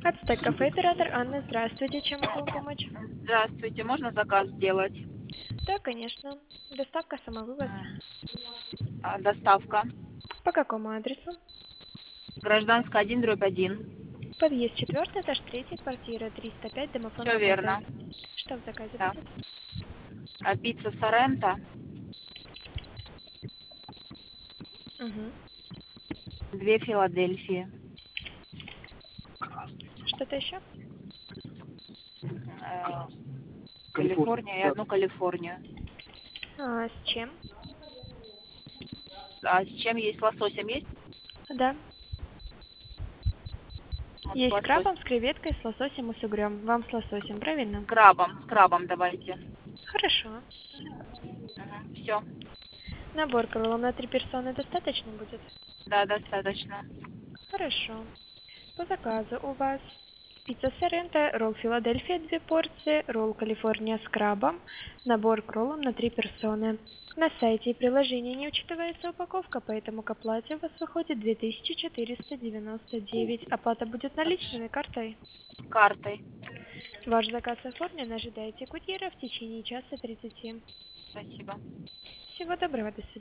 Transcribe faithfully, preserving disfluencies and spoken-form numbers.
Ацтек кафе, оператор Анна. Здравствуйте, чем могу вам помочь? Здравствуйте, можно заказ сделать? Да, конечно. Доставка, самовывоз. А, доставка. По какому адресу? Гражданская один дробь один. Подъезд четвертый, этаж третий, квартира триста пять, домофон Все верно. работает. Что в заказе Да. будет? А, пицца Соренто, Угу. две Филадельфии. Что-то еще? Э, Калифорния и одну Калифорнию. А, с чем? А с чем есть? С лососем есть? Да. Вот с Есть с лососем. крабом, с креветкой, с лососем и с угрем. Вам с лососем, правильно? С крабом, с крабом давайте. Хорошо. Все. Набор крылом на три персоны достаточно будет? Да, достаточно. Хорошо. По заказу у вас пицца Соренто, ролл Филадельфия две порции, ролл Калифорния с крабом, набор к роллам на три персоны. На сайте и приложении не учитывается упаковка, поэтому к оплате у вас выходит две тысячи четыреста девяносто девять. Оплата будет наличными картой. Картой. Ваш заказ оформлен, ожидайте курьера в течение часа тридцати. Спасибо. Всего доброго, до свидания.